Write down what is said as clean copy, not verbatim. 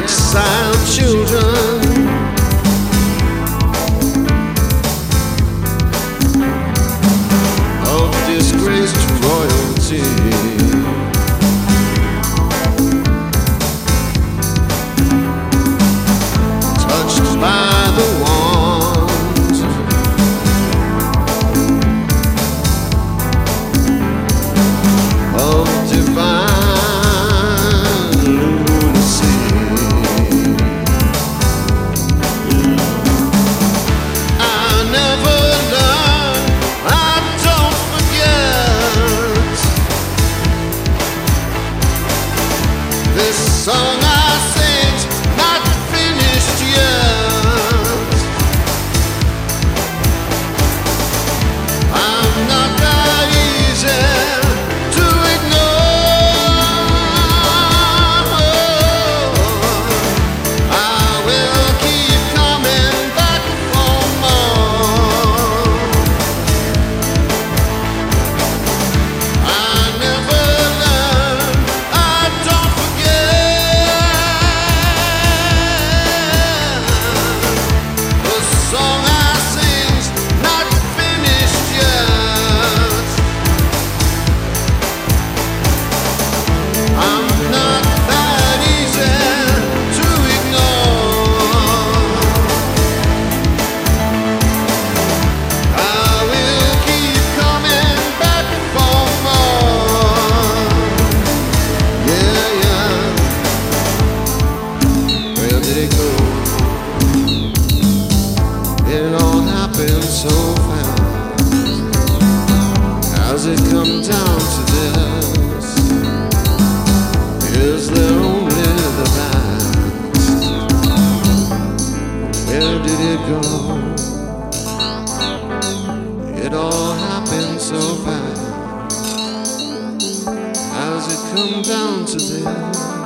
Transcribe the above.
exiled children. Of disgraced royalty. Touched by the wand of divine lunacy. I never learned, I don't forget. This song I sing's not finished yet. I'm not that easy to ignore. I will keep coming back for more. I never learn, I don't forget. The song I sing's not finished yet. I'm not that easy to ignore. I will keep coming back for more. Yeah, yeah. Where did it go? It all happened so fast. How's it come down to this? Is there only the past? Where did it go? It all happened so fast. How's it come down to this?